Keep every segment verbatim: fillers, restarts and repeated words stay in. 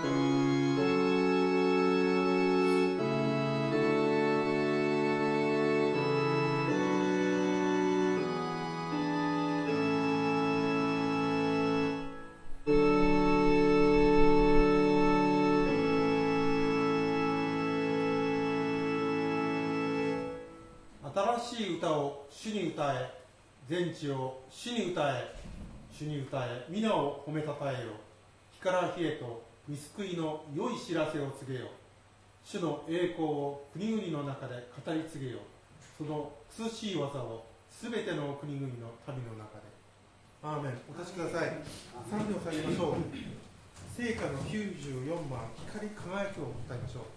新しい歌を主に歌え、全地を主に歌え、主に歌え、皆を褒めたたえよ。日から日へと御救いの良い知らせを告げよ。主の栄光を国々の中で語り継げよ。その苦しい技をすべての国々の民の中で。アーメン。お立ちください。賛美を捧げましょう。聖歌のきゅうじゅうよんばん、光り輝くを歌いましょう。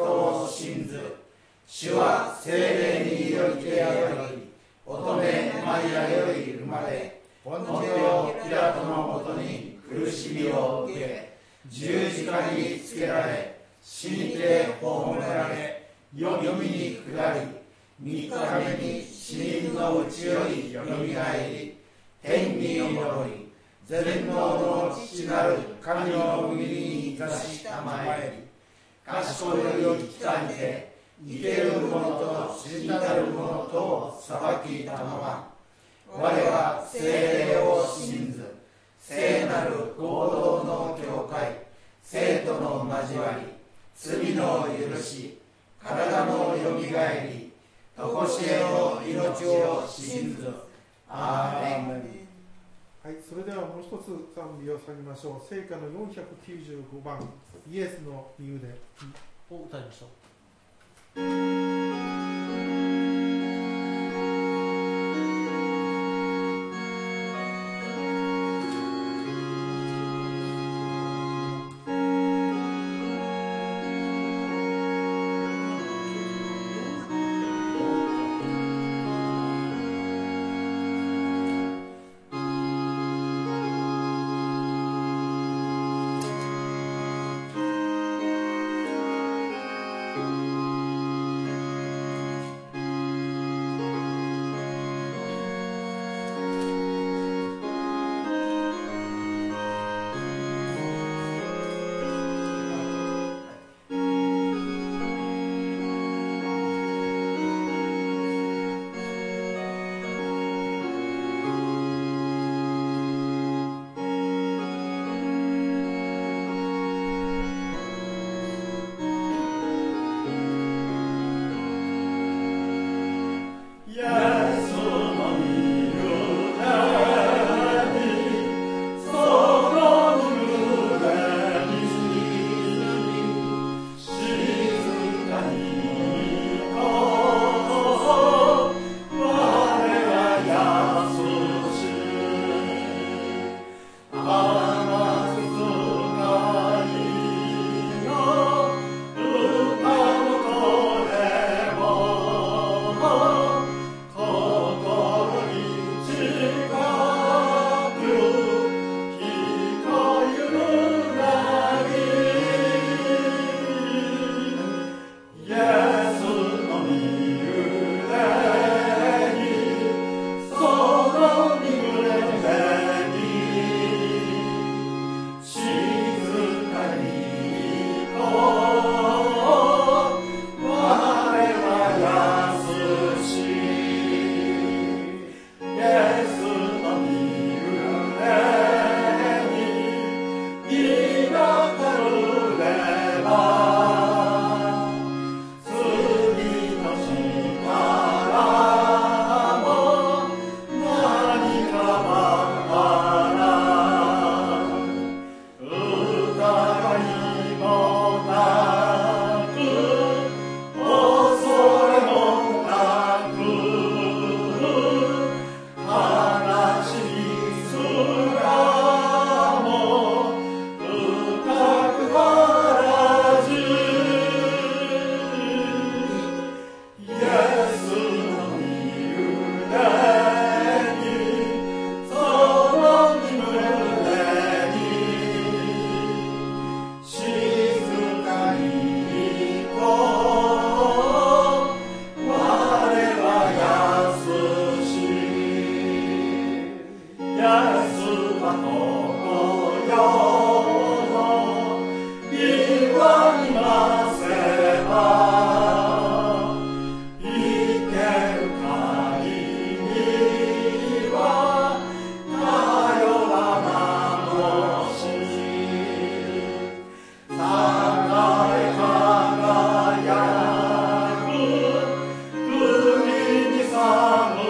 主は聖霊により手上がり、乙女マリアより生まれ、ポンテオ・ピラトのもとに苦しみを受け、十字架につけられ、死にて葬られ、黄泉に下り、三日目に死人のうちよりよみがえり、天に昇り、全能の父なる神の右に座したまえり、賢いより来たにて、生ける者と死なる者とを裁きたまま、我は聖霊を信ず、聖なる合同の教会、生徒の交わり、罪の許し、体のよみがえり、とこしえの命を信ず。アーメン。 はい、それではもう一つ賛美を捧げましょう。聖歌のよんひゃくきゅうじゅうごばん、イエスの身腕を歌いましょう。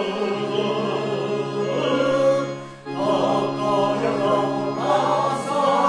Oh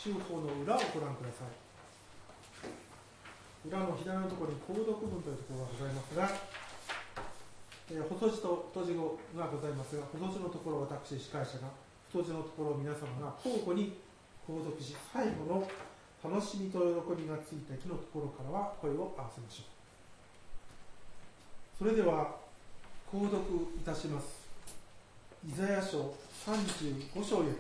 州法の裏をご覧ください。裏の左のところに購読文というところがございますが、えー、細字と太字語がございますが、細字のところを私司会者が、太字のところを皆様が交互に購読し、最後の楽しみと喜びがついた日のところからは声を合わせましょう。それでは購読いたします。イザヤ書さんじゅうご章より、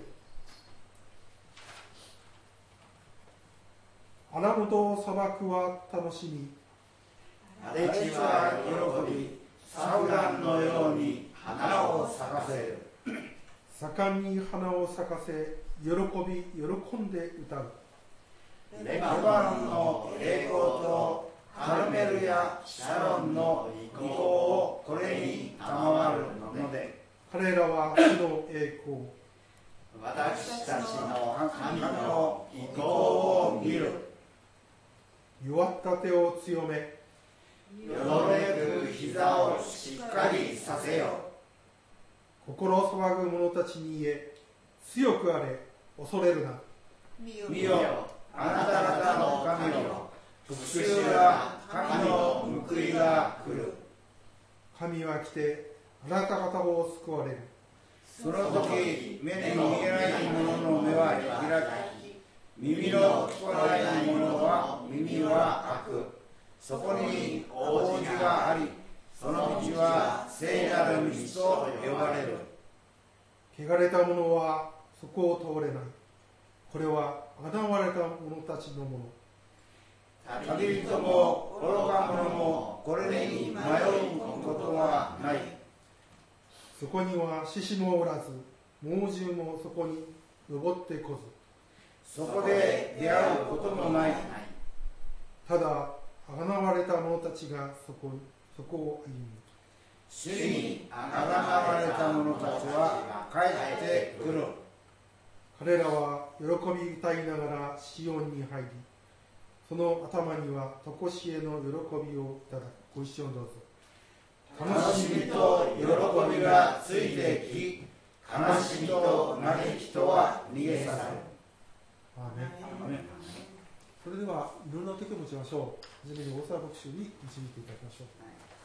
荒本砂漠は楽しみ、 荒地は喜び、サウランのように花を咲かせる。 盛んに花を咲かせ、喜び喜んで歌う。 レバノンの栄光とカルメルやシャロンの意向をこれに賜るので、 彼らは主の栄光、 私たちの神の意向を見る。 弱った手を強め、 よろめく膝をしっかりさせよ。 心騒ぐ者たちに言え、強くあれ、恐れるな。 見よ、あなた方の神よ、復讐は神の報いが来る。 神は来てあなた方を救われる。 その時、目に見えない者の目は開き、耳の聞こえない者は耳は開く。そこに大路があり、その道は聖なる道と呼ばれる。 汚れた者はそこを通れない。これは贖われた者たちのもの。 旅人も愚か者もこれに迷うことはない。 そこには獅子もおらず、猛獣もそこに登ってこず、 そこで出会うこともない。 ただ贖われた者たちがそこそこを歩む。 主に贖われた者たちは帰ってくる。 彼らは喜び歌いながらシオンに入り、その頭には常しえの喜びをいただく。ご一緒にどうぞ。 楽しみと喜びがついてき、悲しみと嘆きとは逃げ去る。 アーメン。それでは祈りの時を持ちましょう。はじめに大沢牧師に導いていただきましょう。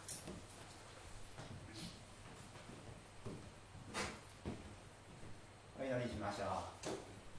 お祈りしましょう。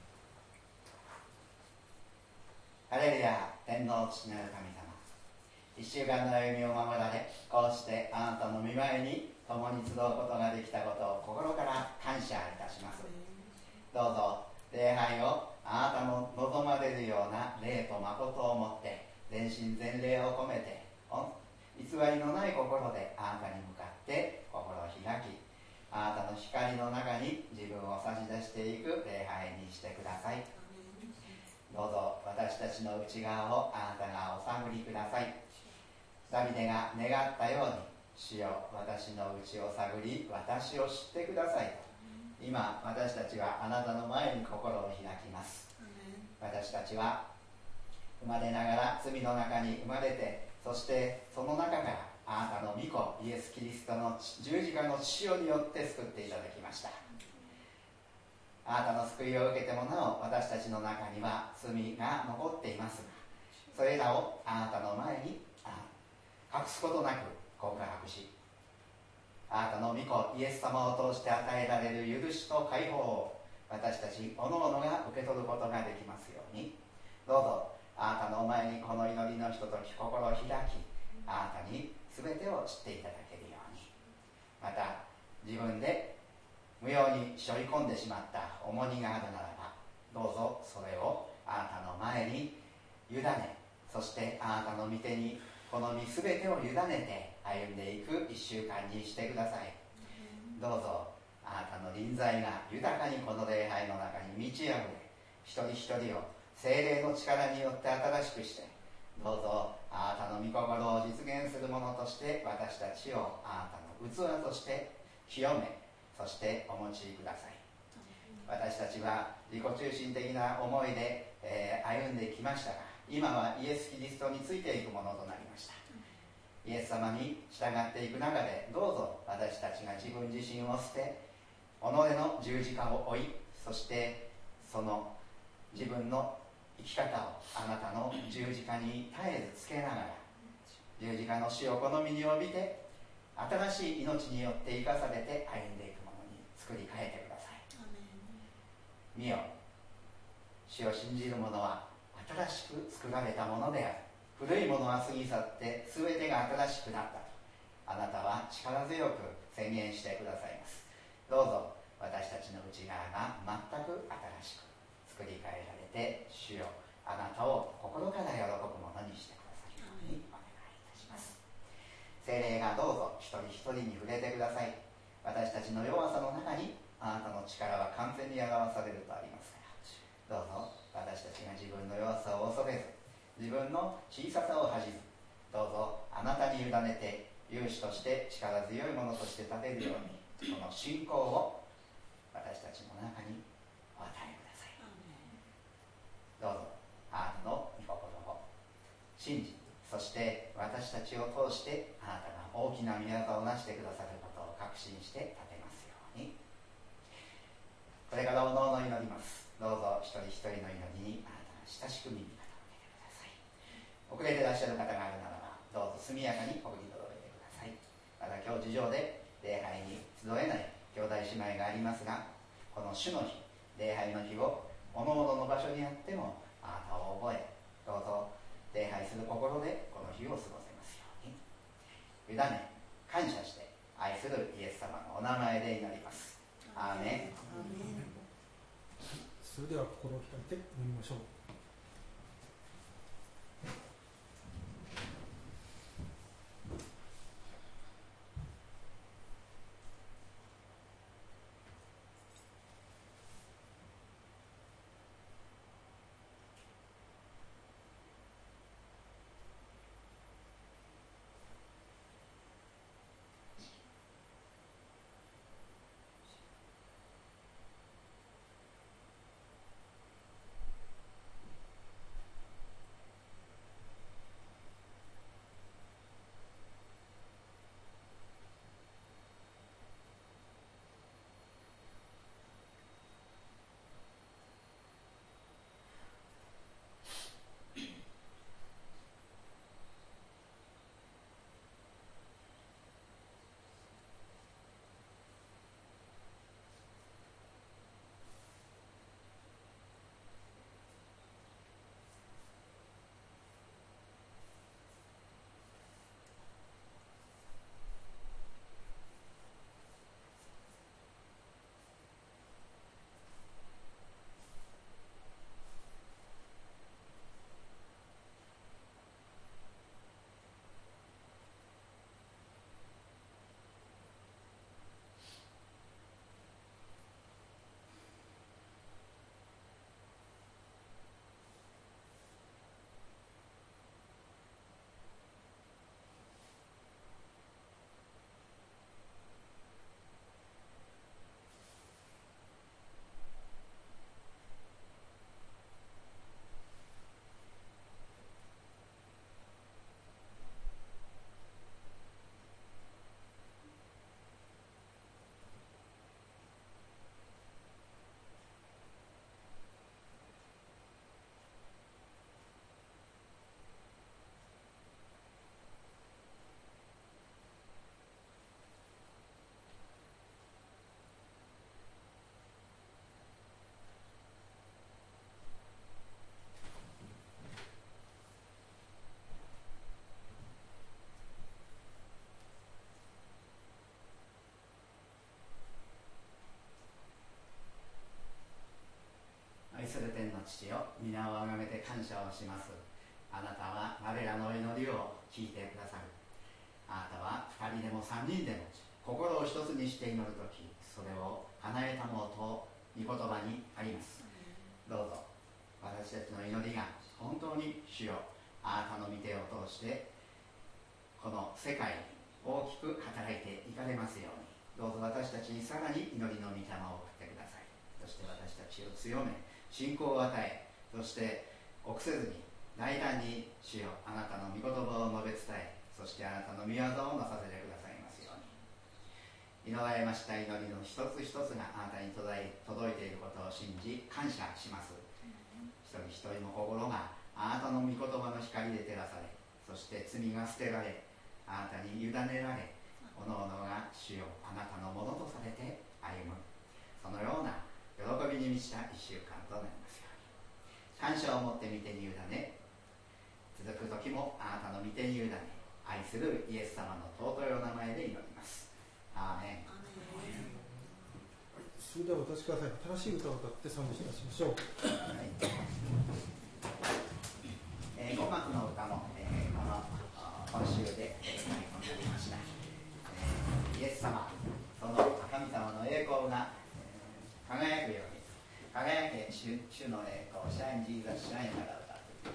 ハレルヤ、天皇父なる神様、一週間の歩みを守られ、こうしてあなたの御前に共に集うことができたことを心から感謝いたします。どうぞ礼拝をあなたの望まれるような礼と誠をもって全身全霊を込めて偽りのない心であなたに向かって心を開き、あなたの光の中に自分を差し出していく礼拝にしてください。どうぞ私たちの内側をあなたがお探りください。ダビデが願ったように、主よ私の内を探り私を知ってくださいと、今私たちはあなたの前に心を開きます。私たちは生まれながら罪の中に生まれて、そしてその中からあなたの御子イエス・キリストの十字架の血潮によって救っていただきました。あなたの救いを受けてもなお私たちの中には罪が残っていますが、それらをあなたの前に隠すことなく告白し、あなたの御子イエス様を通して与えられる許しと解放を私たち各々が受け取ることができますように、どうぞあなたの前にこの祈りのひととき心を開き、あなたに全てを知っていただけるように、また自分で無用に背負い込んでしまった重荷があるならば、どうぞそれをあなたの前に委ね、そしてあなたの御手にこの身全てを委ねて歩んでいく一週間にしてください。どうぞあなたの臨在が豊かにこの礼拝の中に満ち溢れ、一人一人を聖霊の力によって新しくして、どうぞあなたの御心を実現するものとして私たちをあなたの器として清め、そしてお持ちください。私たちは自己中心的な思いで、えー、歩んできましたが、今はイエス・キリストについていくものとなりました。イエス様に従っていく中で、どうぞ私たちが自分自身を捨て、己の十字架を追い、そしてその自分の生き方をあなたの十字架に絶えずつけながら、十字架の死を好みに帯びて新しい命によって生かされて歩んでいくものに作り変えてください。見よ、主を信じる者は新しく作られたものである。古いものは過ぎ去って全てが新しくなったとあなたは力強く宣言してくださいます。どうぞ私たちの内側が全く新しく作り変えられて、主よあなたを心から喜ぶものにしてくださいようにお願いいたします。聖霊がどうぞ一人一人に触れてください。私たちの弱さの中にあなたの力は完全に表されるとありますから、どうぞ私たちが自分の弱さを恐れず、自分の小ささを恥じず、どうぞあなたに委ねて勇士として力強いものとして立てるように、この信仰を私たちの中にお与えください。どうぞあなたの御心を信じ、そして私たちを通してあなたが大きな御業を成してくださることを確信して立てますように。これからおのおの祈ります。どうぞ一人一人の祈りにあなたが親しく耳が遅れていらっしゃる方があるならば、どうぞ速やかに送り届けてください。また今日事情で礼拝に集えない兄弟姉妹がありますが、この主の日、礼拝の日をおのおのの場所にあってもあなたを覚え、どうぞ礼拝する心でこの日を過ごせますように。委ね感謝して愛するイエス様のお名前で祈ります。アーメン。 それでは心を開いて祈りましょう。 する天の父よ、皆をあがめて感謝をします。あなたは我らの祈りを聞いてくださる。あなたは二人でも三人でも心を一つにして祈るとき、それを叶えたもうと御言葉にあります。どうぞ私たちの祈りが本当に主よ、あなたの御手を通してこの世界に大きく働いていかれますように、どうぞ私たちにさらに祈りの御霊を送ってください。そして私たちを強め、信仰を与え、そして臆せずに大胆に主よ、あなたの御言葉を述べ伝え、そしてあなたの御業をなさせてくださいますように。祈られました祈りの一つ一つがあなたに届いていることを信じ感謝します。 一人一人の心があなたの御言葉の光で照らされ、そして罪が捨てられ、あなたに委ねられ、おのおのが主よあなたのものとされて歩む、そのような喜びに満ちた一週間となりますように。感謝を持って御手に委ね、続く時もあなたの御手に委ね、愛するイエス様の尊いお名前で祈ります。アーメン。 それではお立ちください。新しい歌を歌って賛美いたしましょう。 はい、えー、語学の歌も、えー、この今週で最後になりました。えー、イエス様、その神様の栄光が、えー、輝くように、輝け主、主の栄光、シャインジーザスシャインから歌っていきます。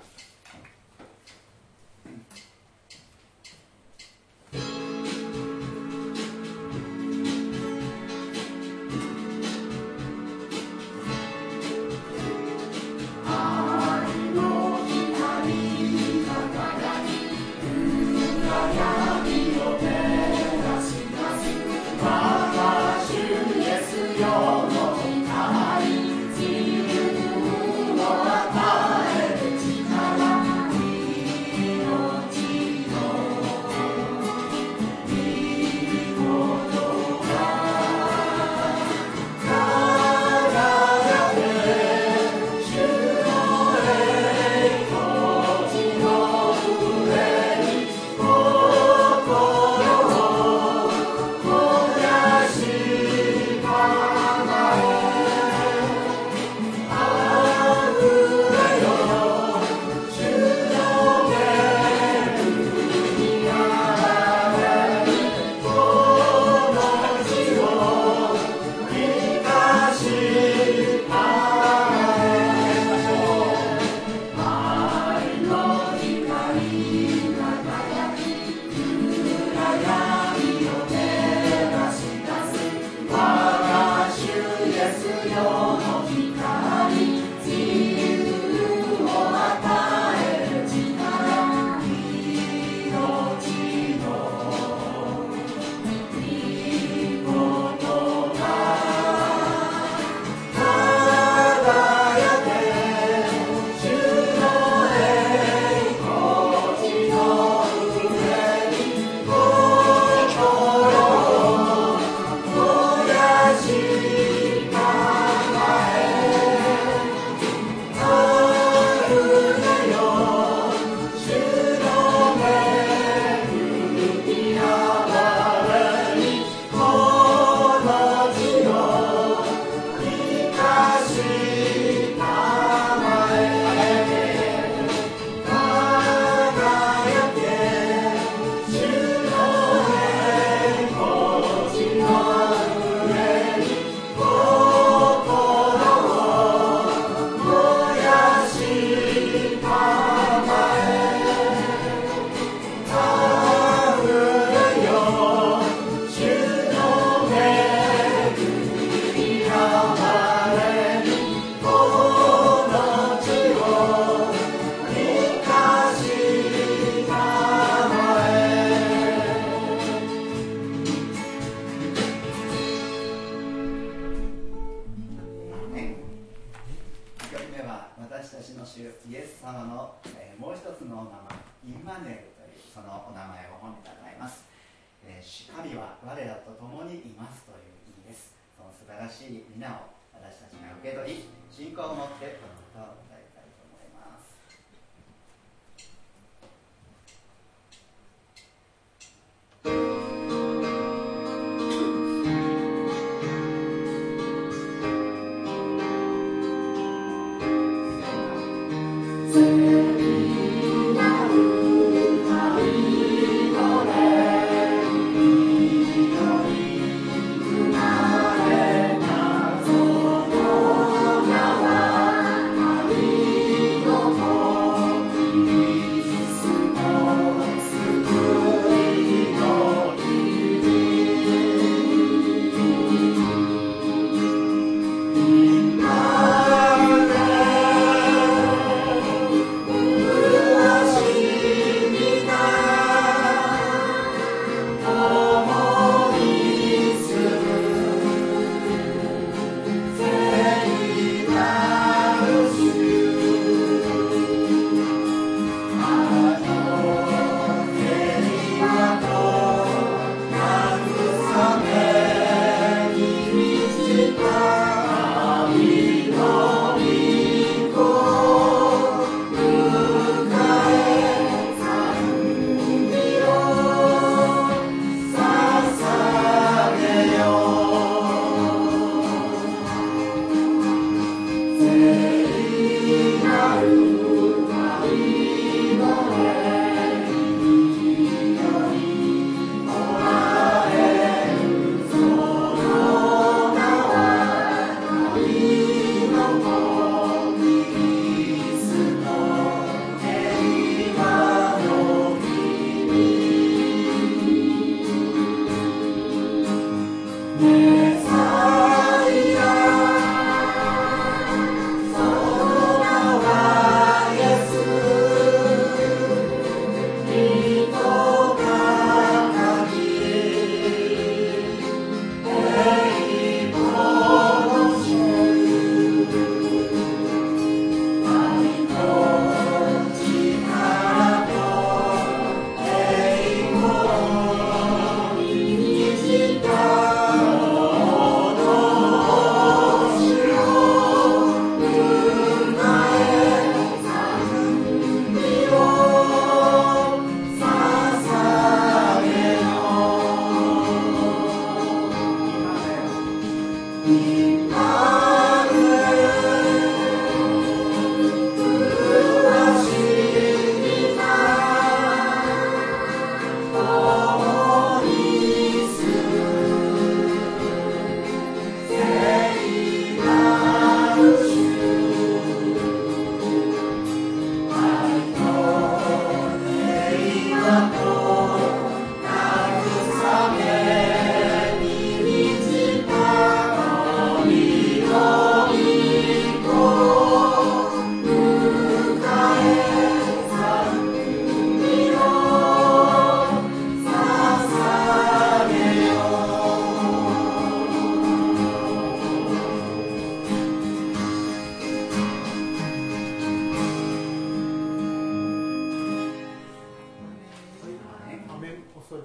Amen.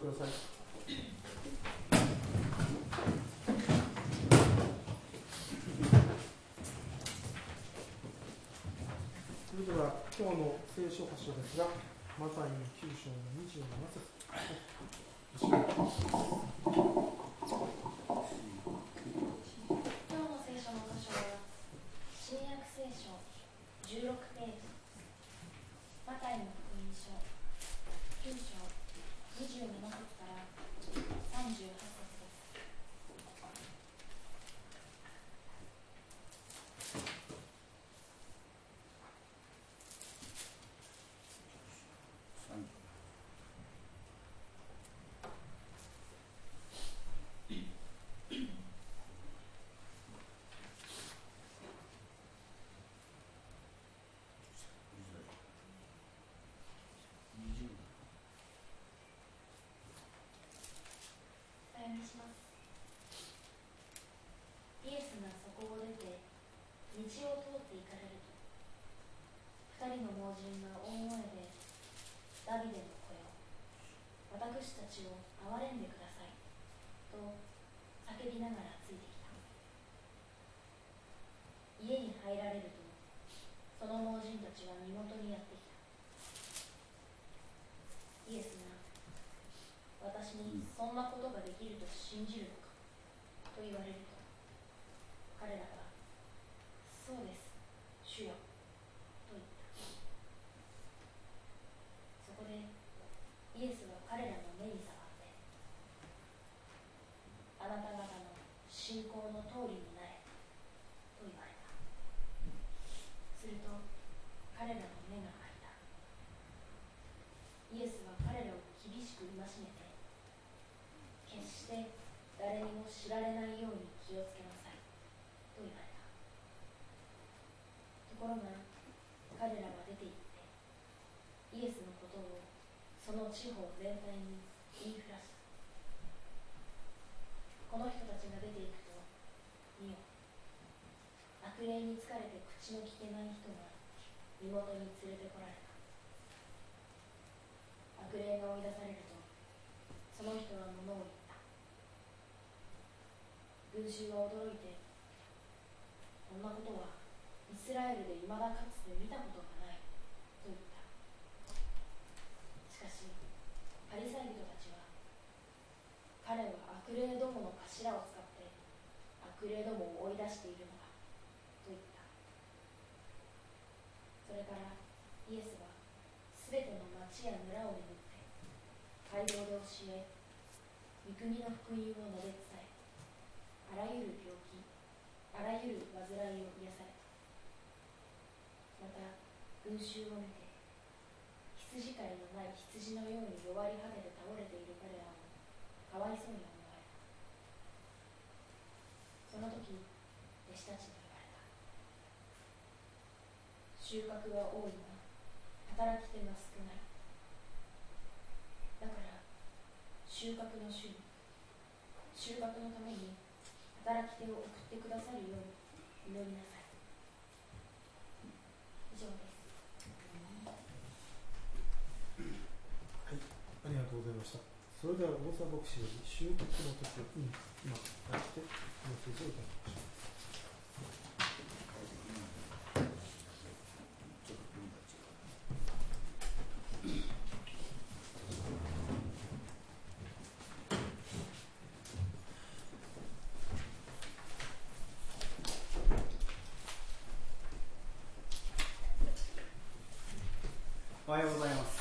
ください。それでは今日の聖書箇所ですが、マタイのきゅう章のにじゅうなな節。 今日の聖書の箇所は新約聖書じゅうろくページ、マタイの福音書きゅう章にじゅうなな節からさんじゅうはち節です。お読みします。イエスがそこを出て道を通って行かれると、二人の盲人が大声でダビデの子よ、私たちを憐れんでくださいと叫びながらついてきた。家に入られると、その盲人たちは身元にやってきた。イエスが、私にそんなことができると信じるのかと言われると、彼らが、そうです、主よと言った。そこでイエスは彼らの目に触って、あなた方の信仰の通りになれと言われた。すると彼らの目が開いた。イエスは彼らを厳しく戒めて、決して誰にも知られないように気をつけなさいと言われた。ところが彼らは出て行ってイエスのことをその地方全体に言いふらした。この人たちが出て行くと、見よ、悪霊に疲れて口の利けない人が身元に連れてこられた。悪霊が追い出されると、その人は物を言った。群衆は驚いて、こんなことはイスラエルでいまだかつて見たことがないと言った。しかしパリサイ人たちは、彼は悪霊どもの頭を使って悪霊どもを追い出しているのだと言った。それからイエスはすべての町や村を巡って街道で教え、御国の福音を述べ伝え、あらゆる病気、あらゆる患いを癒された。また群衆を見て、羊飼いのない羊のように弱り果てて倒れている彼らをかわいそうに思われた。その時弟子たちに言われた。収穫は多いが働き手が少ない。だから収穫の主に、収穫のために働き手を送ってくださるように祈りなさい。以上です。 はい、ありがとうございました。それでは大沢牧師より収穫の時を今出してメッセージをいただきましょう。 おはようございます。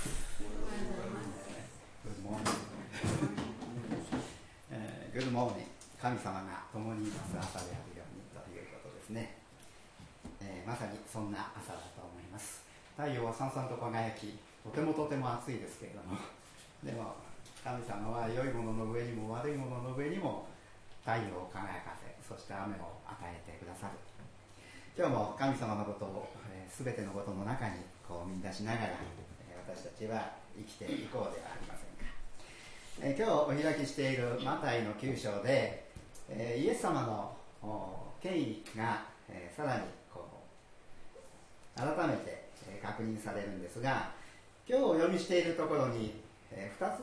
グッドモーニング。神様が共にいます朝であるようにということですね。えー、まさにそんな朝だと思います。太陽はさんさんと輝き、とてもとても暑いですけれども、でも神様は良いものの上にも悪いものの上にも太陽を輝かせ、そして雨を与えてくださる。今日も神様のことを、えー、全てのことの中にこう見出しながら、えー、私たちは生きていこうではありませんか。えー、今日お開きしているマタイのきゅう章で、えー、イエス様の権威が、えー、さらにこう改めて、えー、確認されるんですが、今日お読みしているところに、えー、ふたつ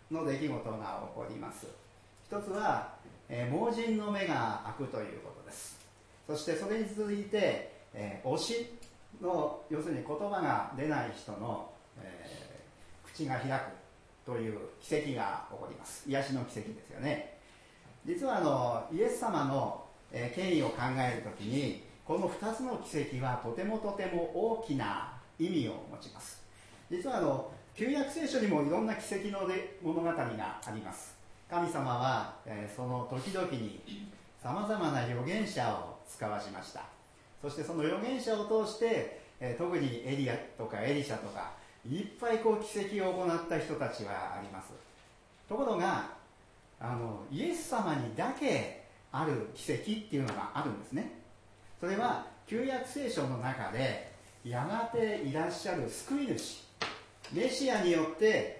の出来事が起こります。一つは、えー、盲人の目が開くということです。そしてそれに続いて、えー、推しの要するに言葉が出ない人の、えー、口が開くという奇跡が起こります。癒しの奇跡ですよね。実はあのイエス様の、えー、権威を考えるときにこのふたつの奇跡はとてもとても大きな意味を持ちます。実はあの旧約聖書にもいろんな奇跡の物語があります。神様は、えー、その時々にさまざまな預言者を使わしました。そしてその預言者を通して、えー、特にエリアとかエリシャとかいっぱいこう奇跡を行った人たちはあります。ところがあのイエス様にだけある奇跡っていうのがあるんですね。それは旧約聖書の中でやがていらっしゃる救い主メシアによって、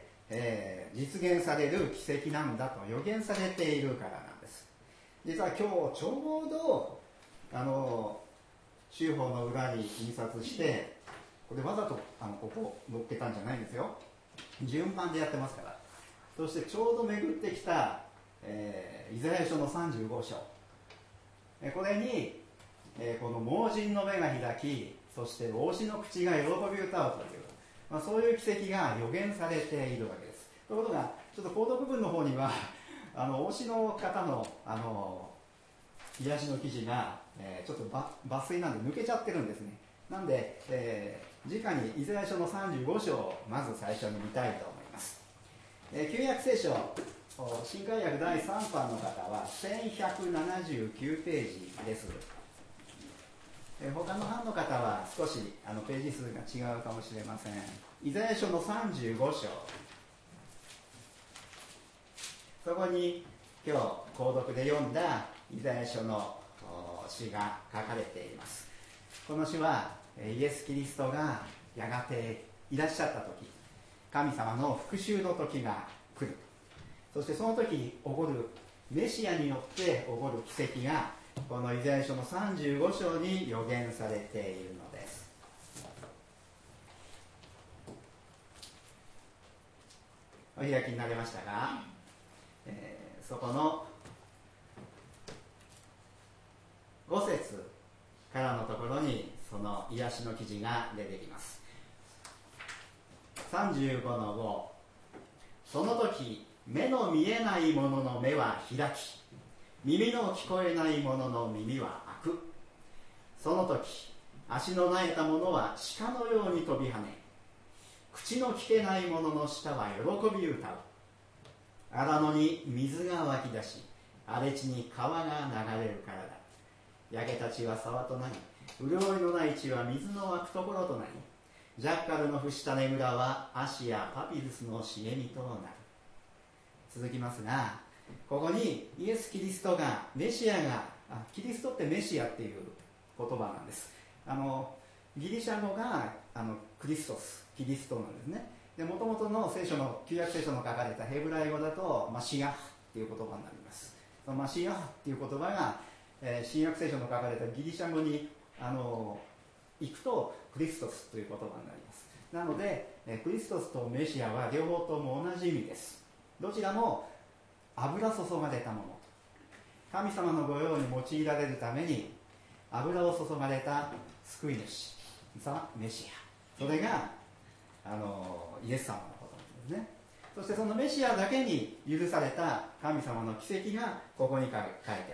えー、実現される奇跡なんだと予言されているからなんです。実は今日ちょうどあの州法の裏に印刷してこれわざとあのここ載っけたんじゃないんですよ。順番でやってますから。そしてちょうど巡ってきた、えー、イザヤ書のさんじゅうご章、えー、これに、えー、この盲人の目が開きそして帽子の口が喜び歌うという、まあ、そういう奇跡が予言されているわけです。ということがちょっと報道部分の方にはあの帽子の方のあの癒しの記事が、えー、ちょっと抜粋なんで抜けちゃってるんですね。なんで、えー、直にイザヤ書のさんじゅうご章をまず最初に見たいと思います。えー、旧約聖書新海訳だいさん版の方はせんひゃくななじゅうきゅうページです。えー、他の版の方は少しあのページ数が違うかもしれません。イザヤ書のさんじゅうご章、そこに今日購読で読んだイザヤ書の詩が書かれています。この詩はイエス・キリストがやがていらっしゃった時、神様の復讐の時が来る、そしてその時に起こるメシアによって起こる奇跡がこのイザヤ書のさんじゅうご章に予言されているのです。お開きになりましたが、えー、そこのご節からのところにその癒しの記事が出てきます。さんじゅうごのご、その時目の見えない者の目は開き耳の聞こえない者の耳は開く。その時足のなえた者は鹿のように飛び跳ね口の聞けない者の舌は喜び歌う。荒野に水が湧き出し荒れ地に川が流れるからだ。焼けた地は沢となり潤いのない地は水の湧くところとなりジャッカルの伏したねぐらは葦やパピルスの茂みとなる。続きますが、ここにイエス・キリストがメシアがあキリストってメシアっていう言葉なんです。あのギリシャ語があのクリストスキリストなんですね。で元々の聖書の旧約聖書の書かれたヘブライ語だとマシアっていう言葉になります。そのマシアっていう言葉が、えー、新約聖書の書かれたギリシャ語にあの行くとクリストスという言葉になります。なので、えー、クリストスとメシアは両方とも同じ意味です。どちらも油注がれたもの、神様の御用に用いられるために油を注がれた救い主ザ・メシア、それがあのイエス様のことなんですね。そしてそのメシアだけに許された神様の奇跡がここに書いてあるんです。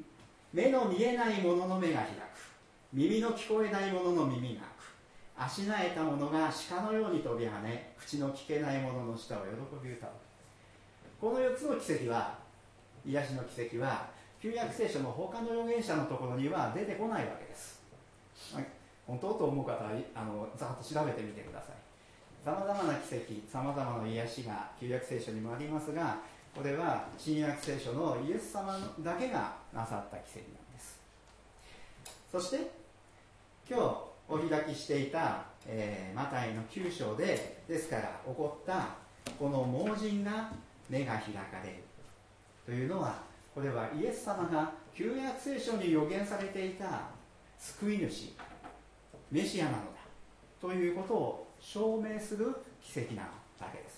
目の見えない者の目が開く、耳の聞こえない者の耳が開く、足なえた者が鹿のように飛び跳ね口の聞けない者の舌を喜び歌う。このよっつの奇跡は、癒しの奇跡は旧約聖書の他の預言者のところには出てこないわけです。本当と思う方はあのざっと調べてみてください。さまざまな奇跡、さまざまな癒しが旧約聖書にもありますが、これは新約聖書のイエス様だけがなさった奇跡なんです。そして今日お開きしていた、えー、マタイのきゅう章でですから起こったこの盲人が目が開かれるというのは、これはイエス様が旧約聖書に予言されていた救い主メシアなのだということを証明する奇跡なわけです。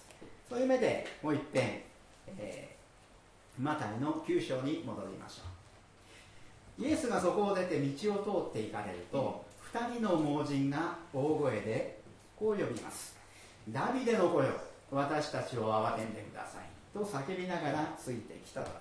そういう目でもう一遍、えー、マタイのきゅう章に戻りましょう。イエスがそこを出て道を通って行かれると、二人の盲人が大声でこう呼びます。ダビデの子よ、私たちを憐れんでくださいと叫びながらついてきたわけです。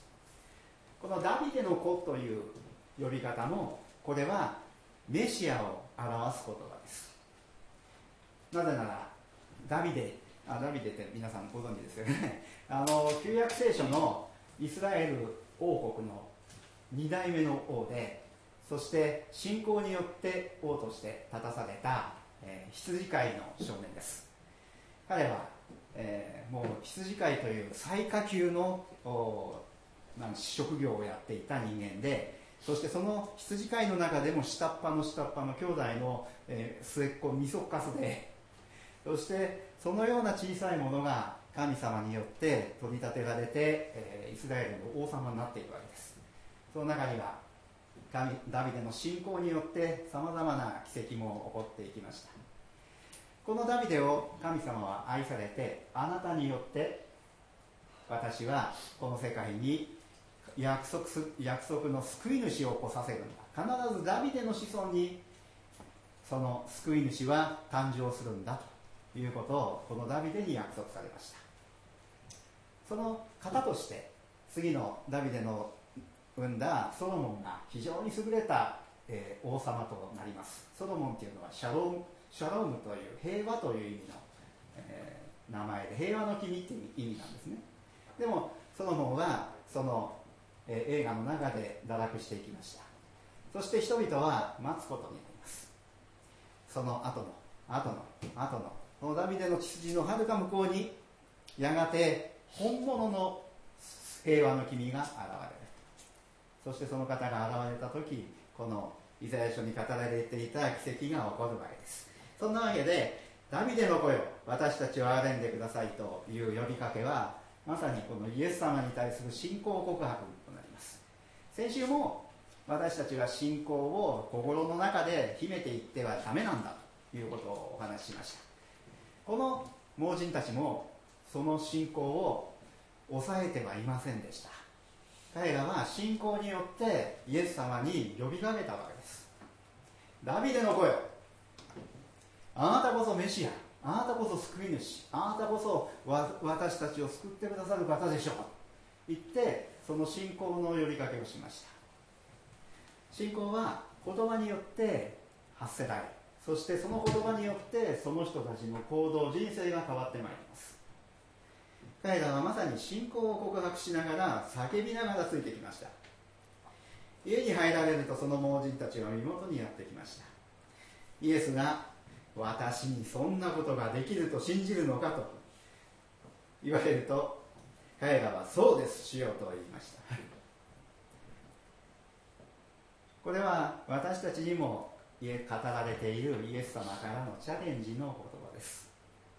このダビデの子という呼び方も、これはメシアを表す言葉です。なぜならダビデあダビデって皆さんご存知ですよねあの旧約聖書のイスラエル王国のに代目の王で、そして信仰によって王として立たされた、えー、羊飼いの少年です。彼は、えー、もう羊飼いという最下級のなん職業をやっていた人間で、そしてその羊飼いの中でも下っ端の下っ端の兄弟の、えー、末っ子みそかすで、そしてそのような小さいものが神様によって取り立てられて、えー、イスラエルの王様になっていくわけです。その中には神ダビデの信仰によってさまざまな奇跡も起こっていきました。このダビデを神様は愛されて、あなたによって私はこの世界に約束す約束の救い主を起こさせるんだ、必ずダビデの子孫にその救い主は誕生するんだということをこのダビデに約束されました。その方として次のダビデの生んだソロモンが非常に優れた、えー、王様となります。ソロモンというのはシャローム、シャロームという平和という意味の、えー、名前で、平和の君という意味なんですね。でもソロモンはその、えー、映画の中で堕落していきました。そして人々は待つことになります。その後の後の後のこのダビデの血筋のはるか向こうにやがて本物の平和の君が現れる。そしてその方が現れた時、このイザヤ書に語られていた奇跡が起こるわけです。そんなわけで、ダビデの子よ、私たちを憐れんでくださいという呼びかけは、まさにこのイエス様に対する信仰告白となります。先週も私たちは信仰を心の中で秘めていってはダメなんだということをお話ししました。この盲人たちもその信仰を抑えてはいませんでした。彼らは信仰によってイエス様に呼びかけたわけです。ダビデの子よ、あなたこそメシア、あなたこそ救い主、あなたこそ私たちを救ってくださる方でしょうと言って、その信仰の呼びかけをしました。信仰は言葉によって発せられ、そしてその言葉によってその人たちの行動、人生が変わってまいります。彼らはまさに信仰を告白しながら、叫びながらついてきました。家に入られるとその盲人たちは身元にやってきました。イエスが私にそんなことができると信じるのかと言われると、彼らはそうです主よと言いました。これは私たちにも語られているイエス様からのチャレンジの言葉です。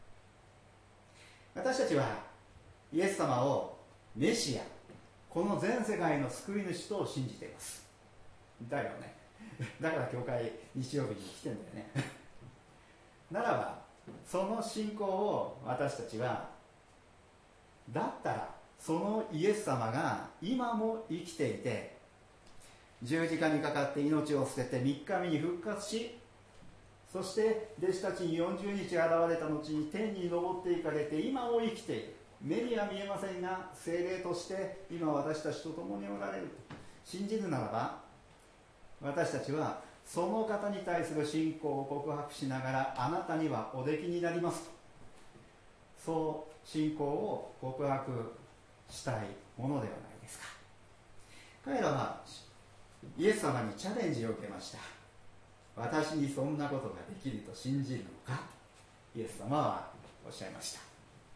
私たちはイエス様をメシア、この全世界の救い主と信じています。だよね。だから教会日曜日に来てんだよね。ならばその信仰を私たちは、だったらそのイエス様が今も生きていて、十字架にかかって命を捨ててみっかめに復活し、そして弟子たちによんじゅうにち現れた後に天に昇っていかれて今も生きている、目には見えませんが聖霊として今私たちと共におられると信じるならば、私たちはその方に対する信仰を告白しながら、あなたにはおできになりますと、そう信仰を告白したいものではないですか。彼らはイエス様にチャレンジを受けました。私にそんなことができると信じるのか、イエス様はおっしゃいました。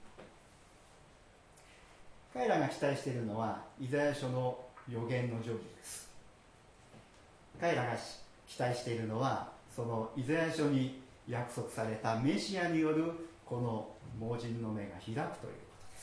彼らが期待しているのはイザヤ書の予言の成就です。彼らが期待しているのは、そのイザヤ書に約束されたメシアによるこの盲人の目が開くということです。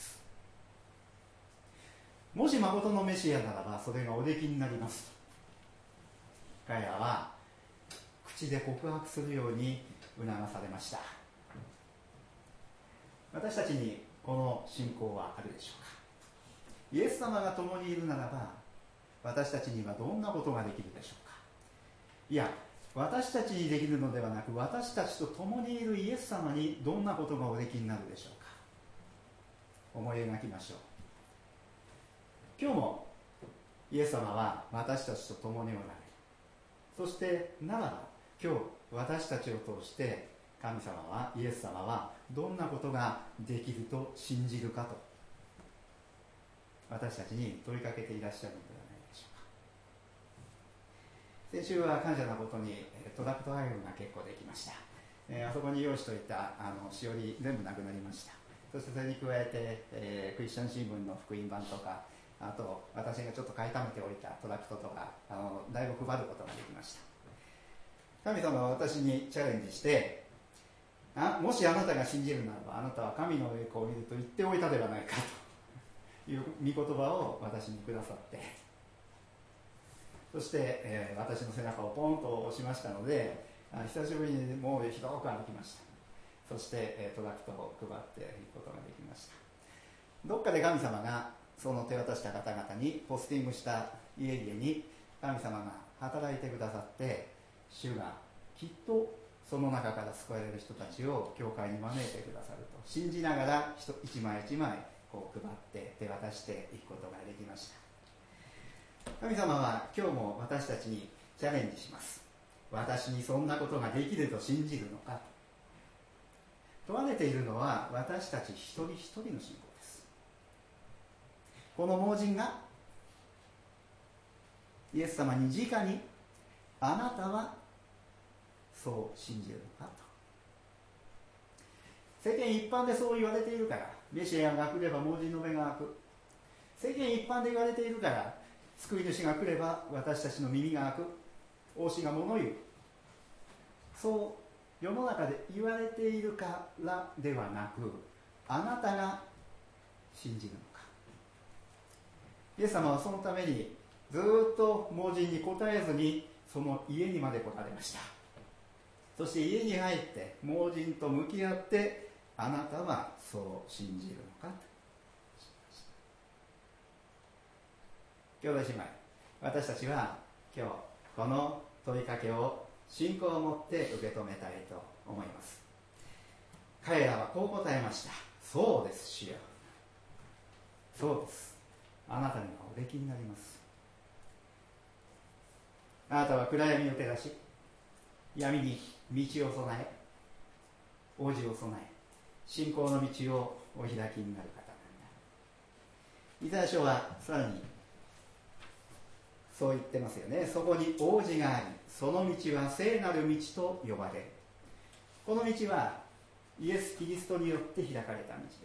もし誠のメシアならばそれがおできになります。彼らは口で告白するように促されました。私たちにこの信仰はあるでしょうか。イエス様が共にいるならば、私たちにはどんなことができるでしょうか。いや、私たちにできるのではなく、私たちと共にいるイエス様にどんなことがおできになるでしょうか。思い描きましょう。今日もイエス様は私たちと共におられる。そしてならば今日私たちを通して神様は、イエス様はどんなことができると信じるかと私たちに問いかけていらっしゃるのではないでしょうか。先週は感謝なことにトラクトアイロンが結構できました。えー、あそこに用意しておいたあのしおり全部なくなりました。そしてそれに加えて、えー、クリスチャン新聞の福音版とか、あと私がちょっと買いためておいたトラクトとか、あのだいぶ配ることができました。神様は私にチャレンジして、あもしあなたが信じるならば、あなたは神の栄光を見ると言っておいたではないかという御言葉を私にくださって、そして、えー、私の背中をポンと押しましたので、あ久しぶりにもう広く歩きました。そして、えー、トラクトを配っていくことができました。どっかで神様がその手渡した方々にポスティングした家々に神様が働いてくださって、主がきっとその中から救われる人たちを教会に招いてくださると信じながら、一枚一枚こう配って手渡していくことができました。神様は今日も私たちにチャレンジします。私にそんなことができると信じるのか。問われているのは私たち一人一人の信仰です。この盲人がイエス様に直に、あなたはそう信じるのかと。世間一般でそう言われているから、メシアが来れば盲人の目が開く。世間一般で言われているから、救い主が来れば私たちの耳が開く。王子が物言う。そう世の中で言われているからではなく、あなたが信じるのか。イエス様はそのためにずっと盲人に答えずに、その家にまで来られました。そして家に入って盲人と向き合って、あなたはそう信じるのかと。兄弟姉妹、私たちは今日この問いかけを信仰を持って受け止めたいと思います。彼らはこう答えました。そうです、主よ。そうです。あなたにはおできになります。あなたは暗闇を照らし、闇に道を備え、王子を備え、信仰の道をお開きになる方なんだ。イザヤ書はさらにそう言ってますよね。そこに王子があり、その道は聖なる道と呼ばれる。この道はイエス・キリストによって開かれた道です。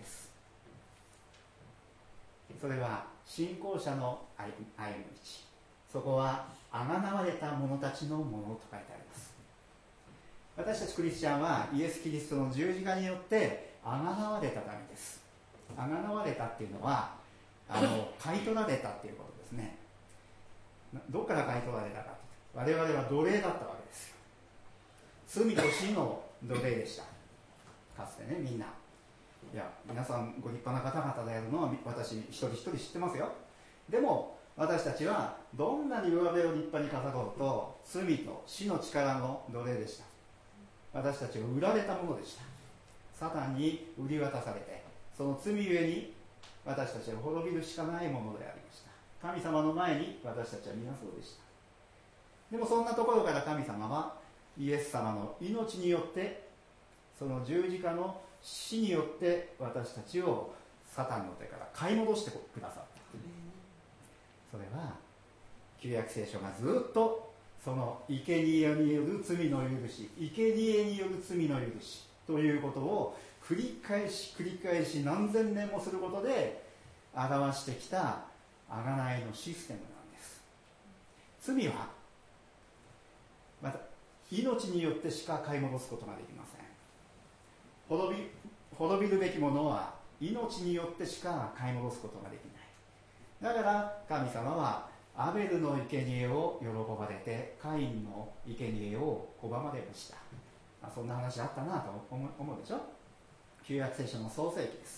それは信仰者の歩む道。そこはあがなわれた者たちのものと書いてあります。私たちクリスチャンはイエス・キリストの十字架によってあがなわれたためです。あがなわれたっていうのは、あの買い取られたっていうことですね。どこから買い取られたか。我々は奴隷だったわけですよ。罪と死の奴隷でした。かつてね、みんな。いや、皆さんご立派な方々であるのは私一人一人知ってますよ。でも私たちはどんなに上辺を立派に飾ろうと、罪と死の力の奴隷でした。私たちは売られたものでした。サタンに売り渡されて、その罪ゆえに私たちは滅びるしかないものでありました。神様の前に私たちは皆そうでした。でもそんなところから神様はイエス様の命によって、その十字架の死によって私たちをサタンの手から買い戻してくださった。それは旧約聖書がずっとその生贄による罪の許し、生贄による罪の許しということを繰り返し繰り返し何千年もすることで表してきた贖いのシステムなんです。罪はまた命によってしか買い戻すことができません。滅び、滅びるべきものは命によってしか買い戻すことができない。だから神様はアベルの生贄を喜ばれてカインの生贄を拒まれました。まあ、そんな話あったなと思う、思うでしょ。旧約聖書の創世記です。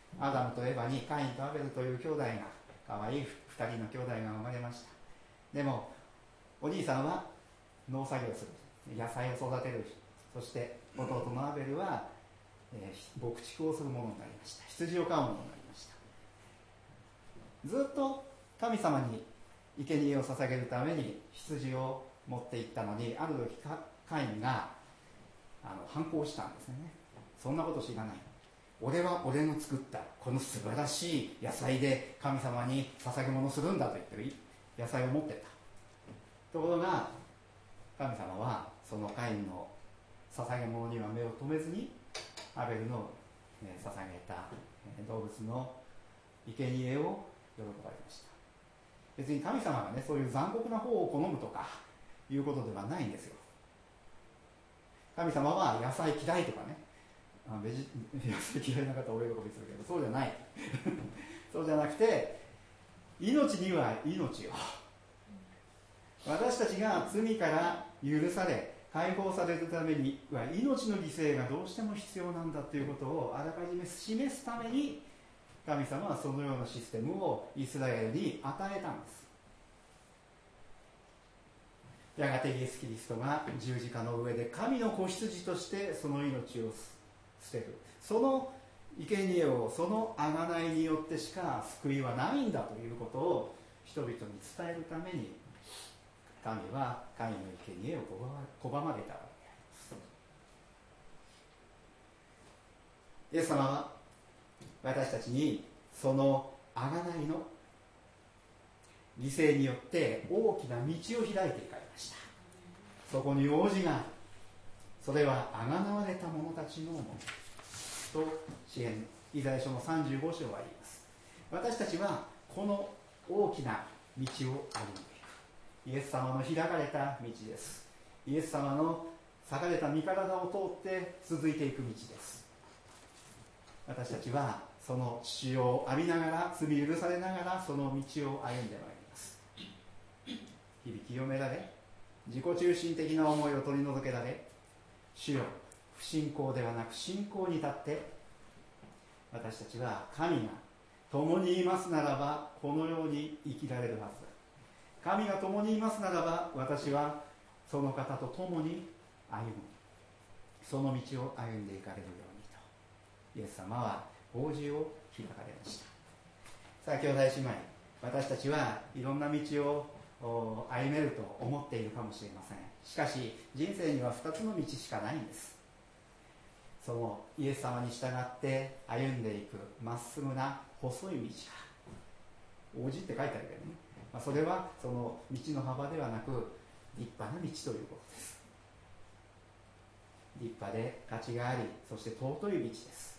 アダムとエバにカインとアベルという兄弟が、かわいいふたりの兄弟が生まれました。でもお兄さんは農作業をする、野菜を育てる、そして弟のアベルは、えー、牧畜をするものになりました。羊を飼うものになりました。ずっと神様に生贄を捧げるために羊を持っていったのに、ある時カインがあの反抗したんですね。そんなこと知らない、俺は俺の作ったこの素晴らしい野菜で神様に捧げ物するんだと言ってる野菜を持ってった。ところが神様はそのカインの捧げ物には目を留めずに、アベルの、えー、捧げた、えー、動物の生贄を喜ばれました。別に神様がね、そういう残酷な方を好むとかいうことではないんですよ。神様は野菜嫌いとかね、あベジ野菜嫌いな方はお喜びするけど、そうじゃないそうじゃなくて、命には命を、私たちが罪から許され解放されるためには命の犠牲がどうしても必要なんだということをあらかじめ示すために、神様はそのようなシステムをイスラエルに与えたんです。やがてイエス・キリストが十字架の上で神の子羊としてその命を捨てる、その生贄を、その贖いによってしか救いはないんだということを人々に伝えるために、神は神の生贄を拒まれたわけです。イエス様は私たちにその贖いの犠牲によって大きな道を開いていかれました。そこに王子がある、それは贖われた者たちのものと詩編イザヤ書のさんじゅうご章は言います。私たちはこの大きな道を歩んでいく、イエス様の開かれた道です。イエス様の裂かれた身体を通って続いていく道です。私たちはその血を浴びながら、罪許されながらその道を歩んでまいります。日々清められ、自己中心的な思いを取り除けられ、主よ、不信仰ではなく信仰に立って、私たちは神が共にいますならばこのように生きられるはずだ、神が共にいますならば私はその方と共に歩む、その道を歩んでいかれるようにとイエス様は王子を開かれました。さあ兄弟姉妹、私たちはいろんな道を歩めると思っているかもしれません。しかし人生にはふたつの道しかないんです。そのイエス様に従って歩んでいくまっすぐな細い道が、王子って書いてあるけどね、まあ、それはその道の幅ではなく立派な道ということです。立派で価値があり、そして尊い道です。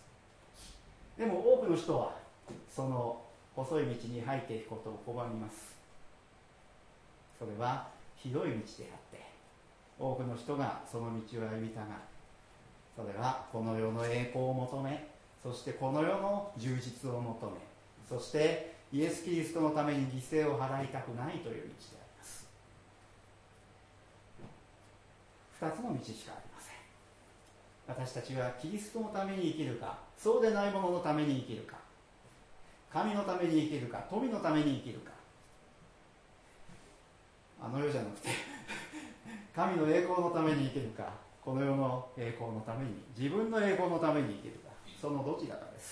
でも多くの人はその細い道に入っていくことを拒みます。それは広い道であって、多くの人がその道を歩みたがる。それはこの世の栄光を求め、そしてこの世の充実を求め、そしてイエス・キリストのために犠牲を払いたくないという道であります。二つの道しかありません。私たちはキリストのために生きるか、そうでない者のために生きるか、神のために生きるか、富のために生きるか、あの世じゃなくて神の栄光のために生きるか、この世の栄光のために、自分の栄光のために生きるか、そのどちらかです。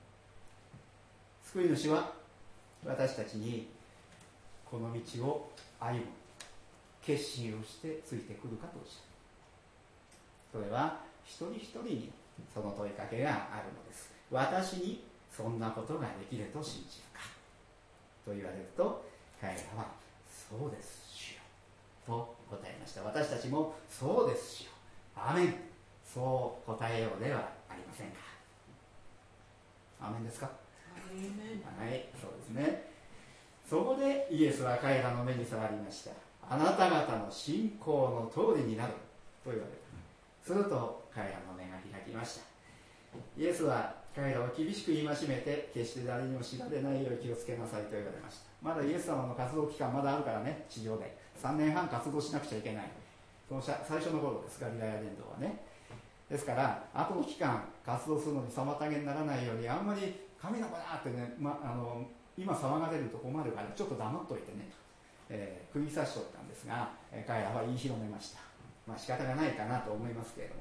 救い主は私たちにこの道を歩む決心をしてついてくるかとおっしゃる。それは一人一人にその問いかけがあるのです。私にそんなことができると信じるかと言われると、彼らはそうです主よと答えました。私たちもそうです主よ、アーメン、そう答えようではありませんか。アーメンですか。はい、そうですね。そこでイエスは彼らの目に触りました。あなた方の信仰の通りになると言われた。すると彼らの目が開きました。イエスは彼らを厳しく戒めて、決して誰にも知られないよう気をつけなさいと言われました。まだイエス様の活動期間まだあるからね、地上でさんねんはん活動しなくちゃいけない、その最初の頃です、ガリラヤ伝道はね。ですから後の期間活動するのに妨げにならないように、あんまり神の子だってね、ま、あの今騒がれると困るからちょっと黙っといてね、えー、釘刺しておったんですが、えー、彼らは言い広めました。まあ仕方がないかなと思いますけれども、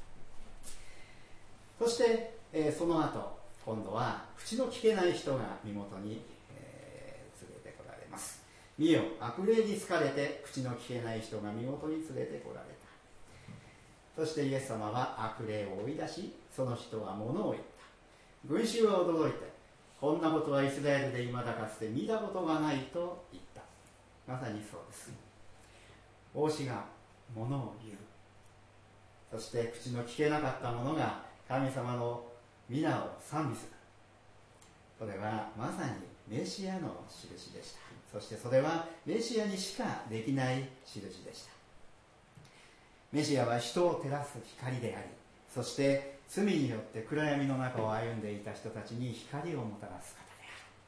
そして、えー、その後今度は口の聞けない人が身元に、えー、連れてこられます。見よ、悪霊に疲れて口の聞けない人が身元に連れてこられた。そしてイエス様は悪霊を追い出し、その人は物を言った。群衆は驚いて、こんなことはイスラエルで未だかつて見たことがないと言った。まさにそうです。王子が物を言う。そして口の聞けなかった者が神様の皆を賛美する。それはまさにメシアの印でした。そしてそれはメシアにしかできない印でした。メシアは人を照らす光であり、そして罪によって暗闇の中を歩んでいた人たちに光をもたらす方で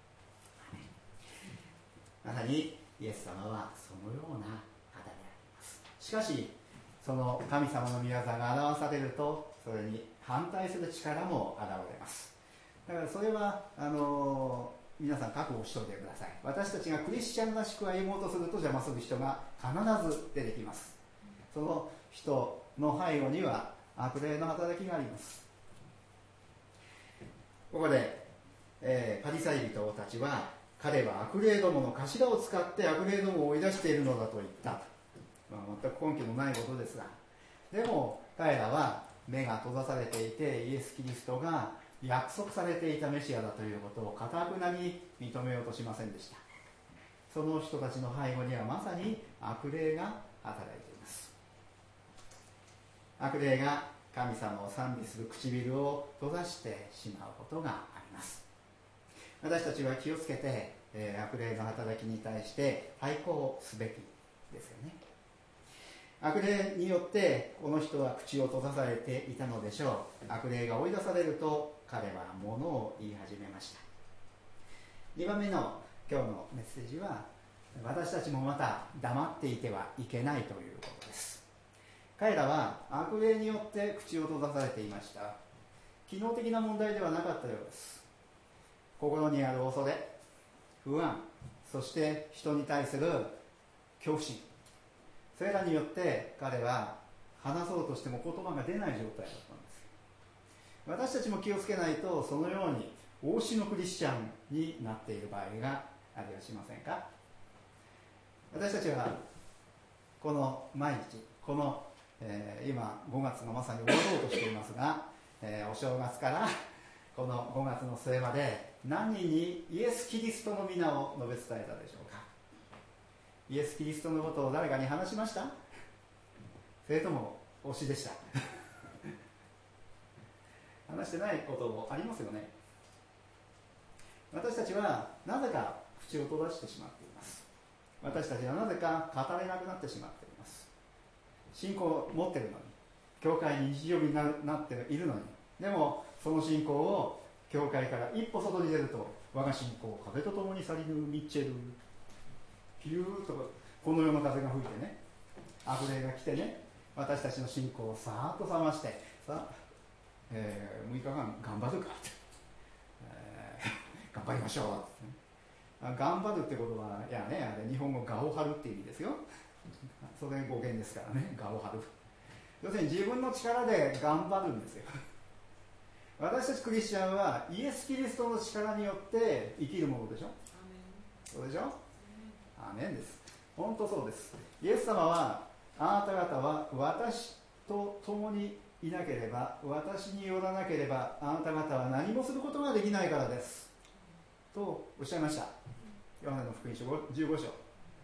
ある。まさにイエス様はそのような方であります。しかしその神様の御業が表されると、それに反対する力も現れます。だからそれはあのー、皆さん覚悟しておいてください。私たちがクリスチャンらしく歩もうとすると邪魔する人が必ず出てきます。その人の背後には悪霊の働きがあります。ここで、えー、パリサイ人たちは、彼は悪霊どもの頭を使って悪霊どもを追い出しているのだと言った、まあ、全く根拠のないことですが、でも彼らは目が閉ざされていて、イエス・キリストが約束されていたメシアだということを固くなに認めようとしませんでした。その人たちの背後にはまさに悪霊が働いています。悪霊が神様を賛美する唇を閉ざしてしまうことがあります。私たちは気をつけて、えー、悪霊の働きに対して対抗すべきですよね。悪霊によってこの人は口を閉ざされていたのでしょう。悪霊が追い出されると彼は物を言い始めました。にばんめの今日のメッセージは、私たちもまた黙っていてはいけないということです。彼らは悪霊によって口を閉ざされていました。機能的な問題ではなかったようです。心にある恐れ、不安、そして人に対する恐怖心、それらによって彼は話そうとしても言葉が出ない状態だったんです。私たちも気をつけないと、そのように王子のクリスチャンになっている場合がありはしませんか。私たちはこの毎日この、えー、今ごがつがまさに終わろうとしていますが、えー、お正月からこのごがつの末まで何人にイエス・キリストの皆を述べ伝えたでしょうか。イエス・キリストのことを誰かに話しました？それとも推しでした話してないこともありますよね。私たちはなぜか口を閉ざしてしまっています。私たちはなぜか語れなくなってしまっています。信仰を持っているのに、教会に日曜日に な, なっているのに、でもその信仰を教会から一歩外に出ると、我が信仰を風と共に去りぬミッチェル、ピューッとこの世の風が吹いてね、悪霊が来てね、私たちの信仰をさーっと冷まして、さあ、えー、むいかかん頑張るかって、えー、頑張りましょうって、ね、頑張るってことは、いやね、あれ日本語我を張るっていう意味ですよ。それ語源ですからね、我を張る。要するに自分の力で頑張るんですよ。私たちクリスチャンはイエス・キリストの力によって生きるものでしょ。そうでしょ。アーメンです。本当そうです。イエス様は、あなた方は私と共にいなければ、私によらなければあなた方は何もすることができないからですとおっしゃいました。ヨハネの福音書じゅうご章、うん、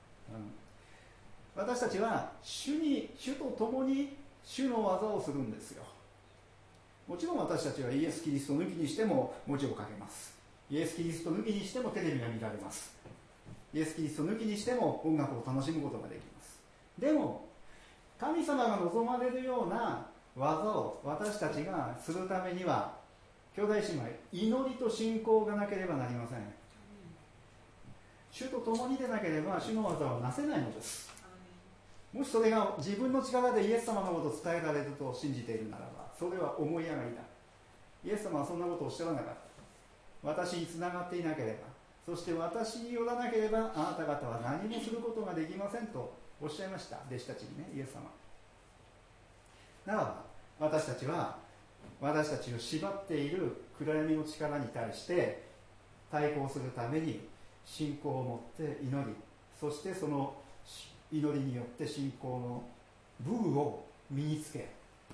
私たちは主に主と共に主の技をするんですよ。もちろん私たちはイエス・キリスト抜きにしても文字を書けます。イエス・キリスト抜きにしてもテレビが見られます。イエス・キリスト抜きにしても音楽を楽しむことができます。でも神様が望まれるような技を私たちがするためには、兄弟姉妹、祈りと信仰がなければなりません。主と共にでなければ主の技はなせないのです。もしそれが自分の力でイエス様のことを伝えられると信じているならば、それは思い上がりだ。イエス様はそんなことをおっしゃらなかった。 私につながっていなければ、そして私によらなければあなた方は何もすることができませんとおっしゃいました、弟子たちにね、イエス様。ならば私たちは私たちを縛っている暗闇の力に対して対抗するために信仰を持って祈り、そしてその祈りによって信仰の武具を身につけ、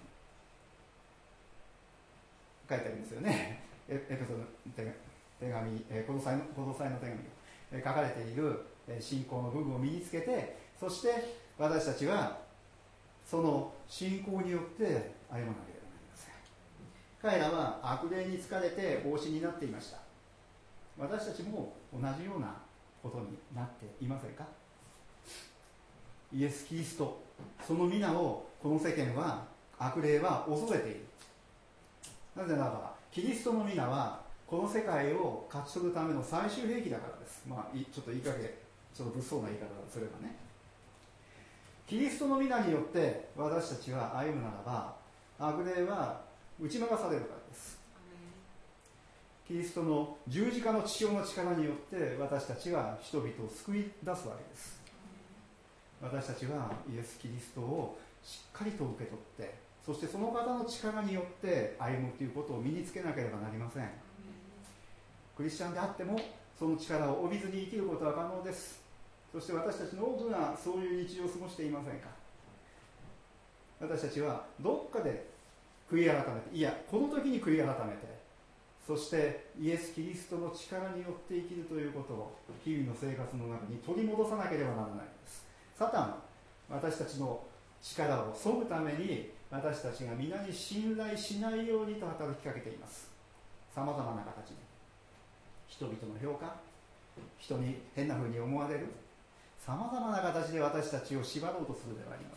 書いてあるんですよね、エペソの手紙、コロサイの手紙が書かれている信仰の武具を身につけて、そして私たちはその信仰によって歩まなければなりません。彼らは悪霊に疲れて帽子になっていました。私たちも同じようなことになっていませんか？イエス・キリスト、その皆をこの世間は、悪霊は恐れている。なぜならばキリストの皆はこの世界を勝ち取るための最終兵器だからです。まあちょっと言いかけちょっと物騒な言い方をすればね、キリストの皆によって私たちは歩むならば、悪霊は打ち負かされるからです。キリストの十字架の血潮の力によって私たちは人々を救い出すわけです。私たちはイエス・キリストをしっかりと受け取って、そしてその方の力によって歩むということを身につけなければなりません。クリスチャンであってもその力を帯びずに生きることは可能です。そして私たちの多くがそういう日常を過ごしていませんか？私たちはどっかで悔い改めて、いやこの時に悔い改めて、そしてイエス・キリストの力によって生きるということを日々の生活の中に取り戻さなければならないのです。サタンは私たちの力を削ぐために私たちが皆に信頼しないようにと働きかけています。さまざまな形で人々の評価、人に変な風に思われる、さまざまな形で私たちを縛ろうとするではありま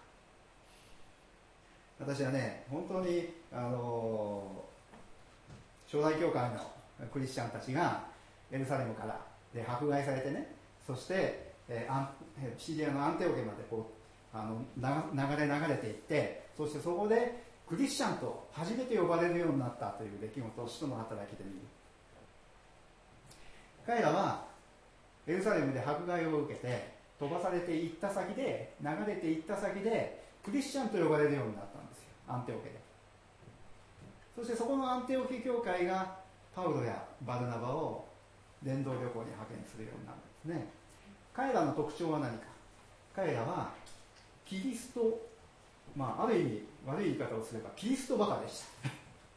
せんか。私はね、本当にあの初代教会のクリスチャンたちがエルサレムからで迫害されてね、そして、えー、アンシリアのアンテオケまでこうあの流れ流れていって、そしてそこでクリスチャンと初めて呼ばれるようになったという出来事を使徒の働きで見る。彼らはエルサレムで迫害を受けて飛ばされていった先で、流れていった先でクリスチャンと呼ばれるようになったんですよ、アンテオケで。そしてそこのアンテオケ教会がパウロやバルナバを伝道旅行に派遣するようになるんですね。彼らの特徴は何か。彼らはキリスト、まあある意味悪い言い方をすればキリストバカでした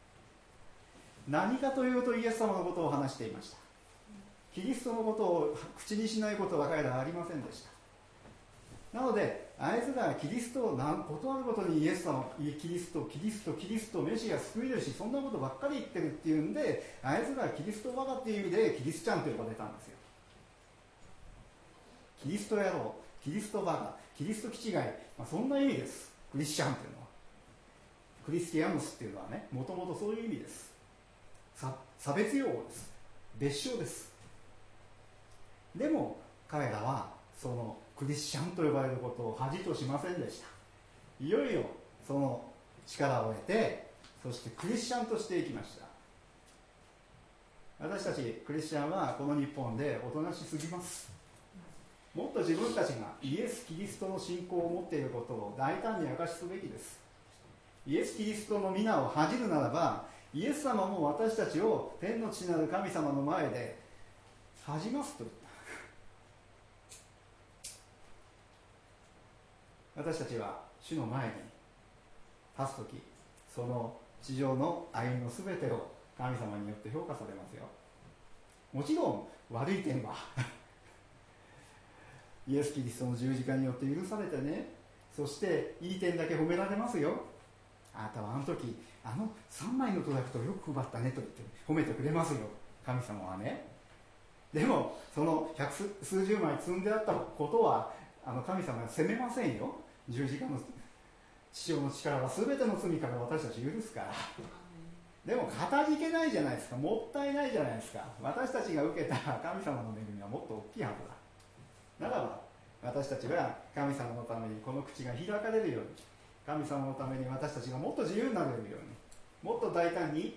何かというとイエス様のことを話していました。キリストのことを口にしないことは彼らはありませんでした。なのであいつらはキリストを何ことあるごとにイエス様、キリスト、キリスト、キリスト、メシア、救い主、そんなことばっかり言ってるっていうんで、あいつらはキリストバカっていう意味でキリスチャンと呼ばれたんですよ。キリスト野郎、キリストバカ、キリスト気違い、まあ、そんな意味です。クリスチャンというのは、クリスティアヌスっていうのはね、もともとそういう意味です。差別用語です。別称です。でも彼らはそのクリスチャンと呼ばれることを恥としませんでした。いよいよその力を得て、そしてクリスチャンとしていきました。私たちクリスチャンはこの日本でおとなしすぎます。もっと自分たちがイエス・キリストの信仰を持っていることを大胆に明かしすべきです。イエス・キリストの皆を恥じるならば、イエス様も私たちを天の父なる神様の前で恥じますと言った。私たちは主の前に立つとき、その地上の歩みのすべてを神様によって評価されますよ。もちろん悪い点はイエス・キリストの十字架によって許されてね、そしていい点だけ褒められますよ。あなたはあの時あのさんまいのトラクトをよく配ったねと言って褒めてくれますよ、神様はね。でもその百数十枚積んであったことはあの神様は責めませんよ。十字架の父親の力は全ての罪から私たち許すから。でもかたじけないじゃないですか、もったいないじゃないですか。私たちが受けた神様の恵みはもっと大きいはずだ。ならば私たちは神様のためにこの口が開かれるように、神様のために私たちがもっと自由になれるように、もっと大胆に